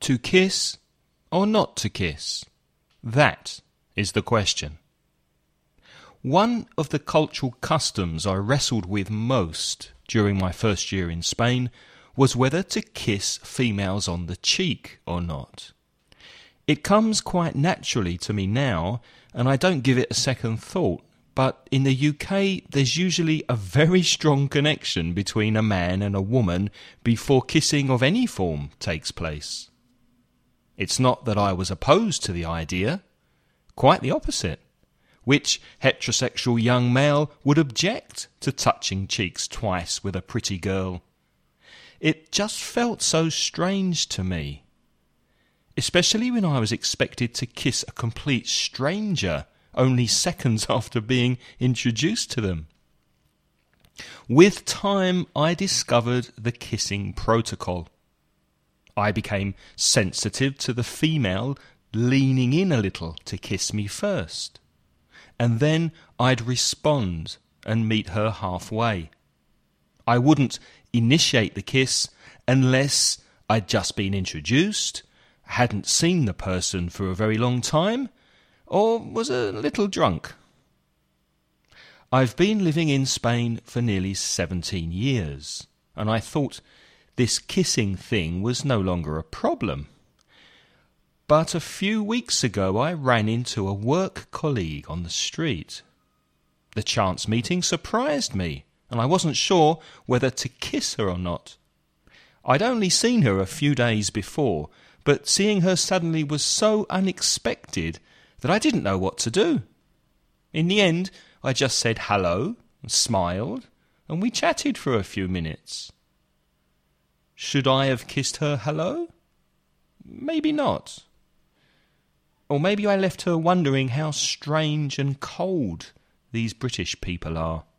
To kiss or not to kiss? That is the question. One of the cultural customs I wrestled with most during my first year in Spain was whether to kiss females on the cheek or not. It comes quite naturally to me now, and I don't give it a second thought, but in the UK there's usually a very strong connection between a man and a woman before kissing of any form takes place. It's not that I was opposed to the idea, quite the opposite. Which heterosexual young male would object to touching cheeks twice with a pretty girl? It just felt so strange to me, especially when I was expected to kiss a complete stranger only seconds after being introduced to them. With time, I discovered the kissing protocol. I became sensitive to the female leaning in a little to kiss me first. And then I'd respond and meet her halfway. I wouldn't initiate the kiss unless I'd just been introduced, hadn't seen the person for a very long time, or was a little drunk. I've been living in Spain for nearly 17 years, and I thought this kissing thing was no longer a problem. But a few weeks ago I ran into a work colleague on the street. The chance meeting surprised me, and I wasn't sure whether to kiss her or not. I'd only seen her a few days before, but seeing her suddenly was so unexpected that I didn't know what to do. In the end, I just said hello and smiled, and we chatted for a few minutes. Should I have kissed her hello? Maybe not. Or maybe I left her wondering how strange and cold these British people are.